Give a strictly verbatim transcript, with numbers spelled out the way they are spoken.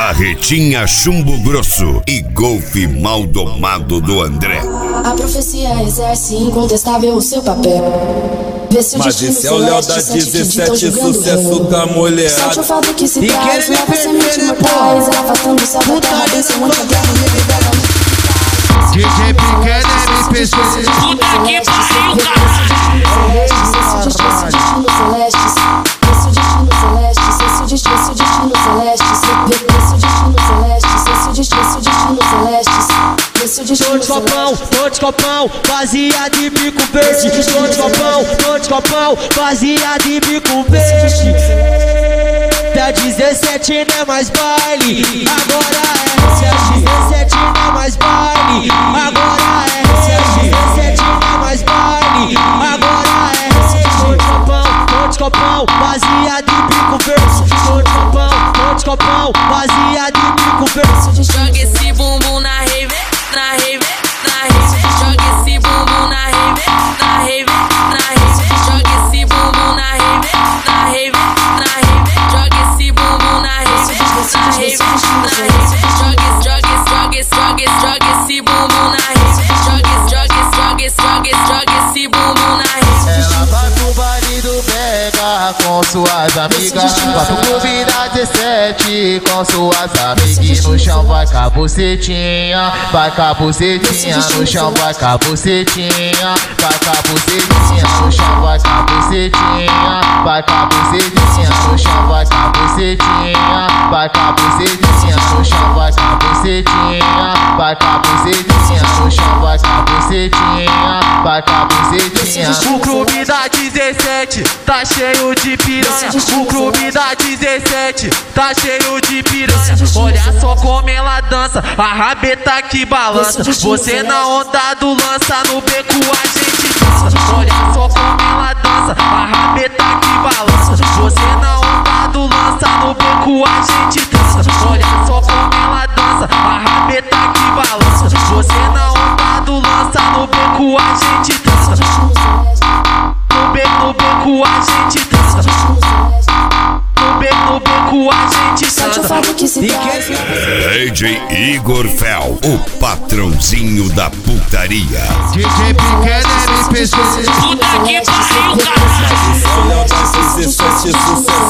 Barretinha Chumbo Grosso e golfe mal domado do André. A profecia exerce incontestável o seu papel. Mas esse é o Léo da dezessete, sucesso da mulher. Solte o fado que se traz, leva semente mortais, arrebatando o céu da terra, venceu muita guerra e libera D J Pequeno M P C. Puta que pariu, caralho. Esse o destino celeste, esse o destino celeste, esse o destino celeste, esse o destino celeste, esse o destino celeste, esse o destino Tô de copão, tô de copão, baseado em bico verde. Tô de copão, tô de copão, baseado em bico verde. Da dezessete não é mais baile, agora é. Se a dezessete não é mais baile, agora é. Se a dezessete não é mais baile, agora é. Tô de copão, tô de copão, baseado em bico verde. Tô de copão, tô de copão, baseado em bico verde. Joga esse bumbum na rave, na rave, na rave. Joga esse bumbum na rave, na rave, na rave. Joga esse bumbum na rave, na rave, na rave. Joga esse bumbum na rave, na rave, na rave. Joga, joga, joga, joga, joga esse bumbum na rave. Joga, joga, joga, joga, joga esse bumbum na rave. Ela vai pro baile do Pega com suas amigas, vai pro clube da dezessete com suas amigas. No chão vai com a bucetinha, vai com a bucetinha. No chão vai com a bucetinha, vai com a bucetinha. No chão vai com a bucetinha, vai com a bucetinha. No chão vai com a bucetinha, vai com a bucetinha. No chão vai com a bucetinha, vai com a bucetinha. No chão vai com a bucetinha, vai com a bucetinha. O clube da dezessete tá cheio de piranha. O clube da dezessete tá cheio de piranha. Olha só como ela dança, a rabeta que balança. Você na onda do lança, no beco a gente dança. Olha só como ela dança, a rabeta que balança. Você na onda do lança, no beco a gente dança. Olha só como ela dança, a rabeta que balança. Você na onda do lança, no beco a gente dança. No beco, no beco a gente dança. No beco, no beco a gente dança. D J Igor Fel, o patrãozinho da putaria. D J Pequeno M P C. Puta que pariu, caralho. Esse é o Léo da dezessete, sucesso